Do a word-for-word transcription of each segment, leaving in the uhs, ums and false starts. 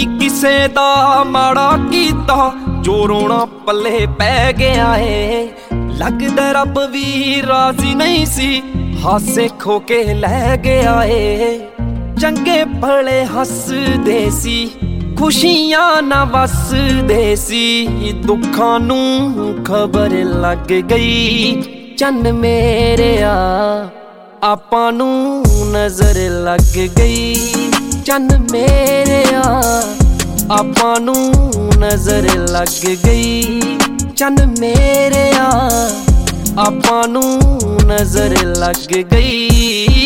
की किसे दा माड़ा कीता जो रोना पल्ले पै गया है। लगदा रब भी राजी नहीं सी हासे खो के लै गया है। चंगे भले हसदे सी खुशियां ना वसदे सी दुखां नू खबर लग गई। चन्न मेरे आ आपां नू नजर लग गई। चन्न मेरे आ आपां नू नजर लग गई। चन्न मेरे आ आपां नू नजर लग गई।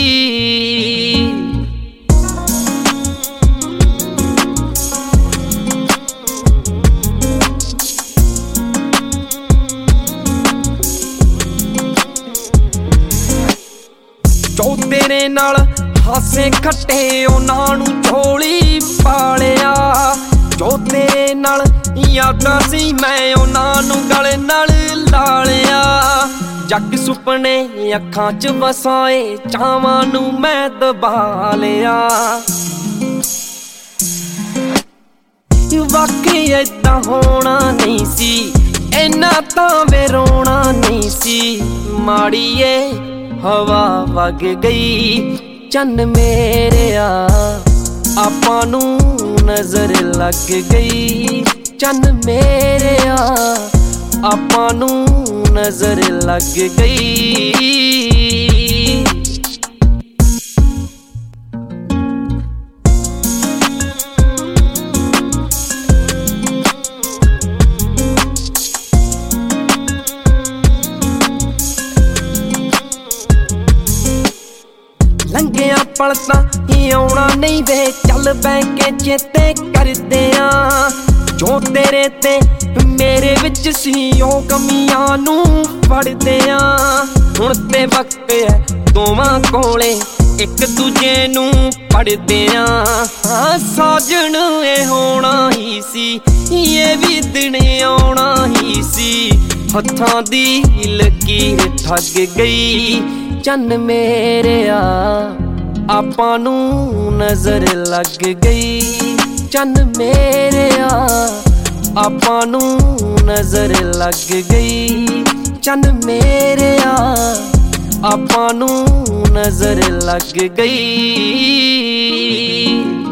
जो तेरे नाल हासे खट्टे उन्हां नू झोली पालिया। जो तेरे नाल यादां सी मैं उन्हां नू गल नाल ला लिया। जग सुपने अखां च वसाए चावां नू मैं दबा लिया। वाकई इदां होना नहीं सी इन्ना तां वे रोना नहीं सी। माड़ीए हवा वग गई। चन्न मेरे आ आपां नू नजर लग गई। चन्न मेरे आ आपां नू नजर लग गई। लंघिया पल तां ही आउणा नहीं वे चल बैके चेते करदे आ। जो तेरे ते मेरे विच सी ओ कमियां नू फड़दे आ। हुण ते वक्त है दोवां कोले एक दूजे नू पढ़दे आ। साजन ए होना ही सी ये भी दिन आउणा ही सी। हत्थां दी लकीर ठग गई। चन्न मेरे आ आपां नू नजर लग गई। चन्न मेरे आ आपां नू नजर लग गई। चन्न मेरे आ आपां नू नजर लग गई।